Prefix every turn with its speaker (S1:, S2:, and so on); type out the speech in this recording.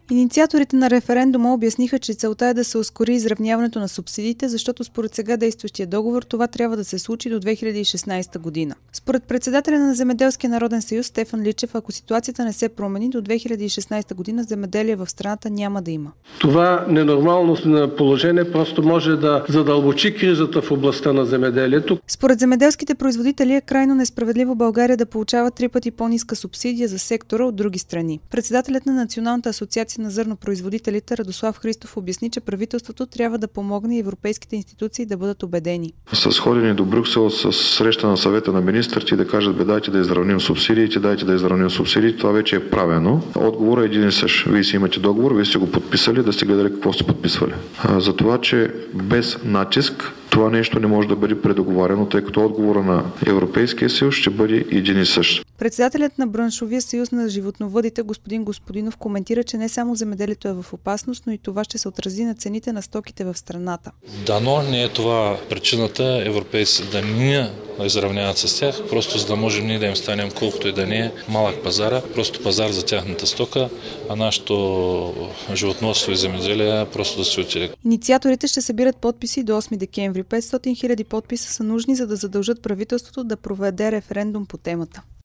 S1: Инициаторите на референдума обясниха, че целта е да се ускори изравняването на субсидиите, защото според сега действащия договор това трябва да се случи до 2016 година. Според председателя на Земеделския народен съюз Стефан Личев, ако ситуацията не се промени, до 2016 година земеделие в страната няма да има.
S2: Това ненормално положение просто може да задълбочи кризата в областта на земеделието.
S1: Според земеделските производители е крайно несправедливо България да получава 3 пъти по-ниска субсидия за сектора от други страни. Председателят на Националната асоциация на зърнопроизводителите Радослав Христов обясни, че правителството трябва да помогне и европейските институции да бъдат убедени.
S3: С ходене до Брюксел, с среща на съвета на министрите да кажат, дайте да изравним субсидиите, това вече е правено. Отговорът е един и същ. Вие си имате договор, вие сте го подписали, да сте гледали какво сте подписвали. За това, че без натиск това нещо не може да бъде предоговарено, тъй като отговора на Европейския съюз ще бъде един и същ.
S1: Председателят на Браншовия съюз на животновъдите господин Господинов коментира, че не само земеделието е в опасност, но и това ще се отрази на цените на стоките в страната.
S4: Дано не е това причината европейците да не изравняват с тях, просто за да можем ние да им станем колкото и да не е малък пазара, просто пазар за тяхната стока, а нашето животновъдство и земеделие просто да се отиде.
S1: Инициаторите ще събират подписи до 8 декември. 500 000 подписа са нужни, за да задължат правителството да проведе референдум по темата.